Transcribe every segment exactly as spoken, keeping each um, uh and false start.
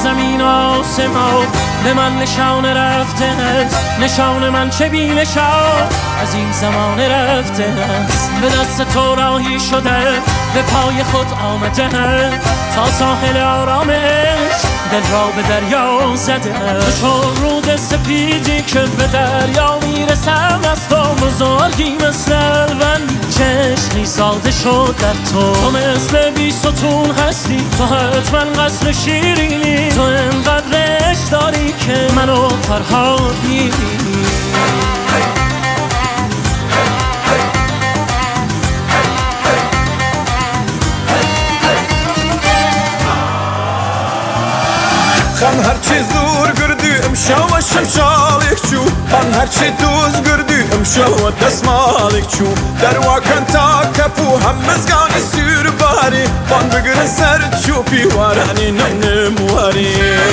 زمین آسمان به من نشانه رفته است، نشان من چه بی نشان از این زمان رفته است. به دست تو راهی شده به پای خود آمده تا ساحل آرامش دل را به دریا زده. تو چون رود سپیدی که به دریا میرسم از تو بزرگی مثل الوند چشمی ساده شد در تو. تو مثل بی ستون هستی، تو حتما قصر شیرینی، تو انقدر عشق داری که منو فرهاد میبینی. خم هرچی زور گردی امشو و شمشالک چو، من هرچی دوز گردی امشو و دستمالک چو. در واکن تا کپو هم مزگانی سیر باری، بان بگرن سر چوپی وارانی نمواری.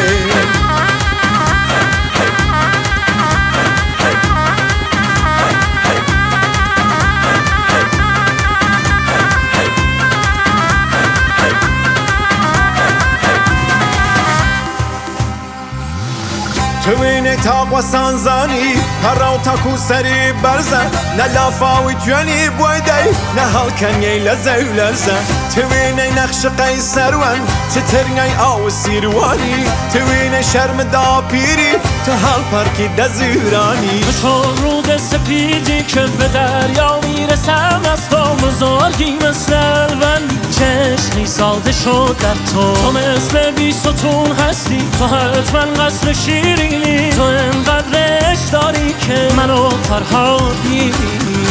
توینه تاق و سانزانی هراو تاکو سری برزن، نه لافاوی توانی بویدی نه هالکنی لزه و لرزه. توینه نقش قیصر ون تترنی آو سیروانی، توینه شرم دا پیری تو حال پارکی دزیرانی. تو چون رود سپیدی که به دریا میرسم از تو بزرگی مثل الوند چشمی ساده شد در تو. تو مثل بی ستون هستی، تو حتما قصر شیرینی، تو انقدر عشق داری که منو فرهاد میبینی.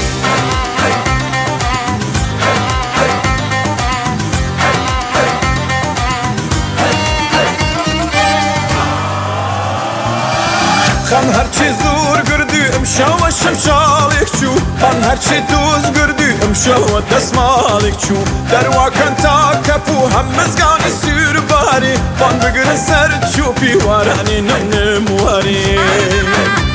خم هرچی زور گردی امشو و شمشالک چو، من هرچی دوز گردی امشو و دستمالک چو. در واکن تا کپو هم مزگانی سیر باری، بان بگرن سر چوپی وارانی نمواری.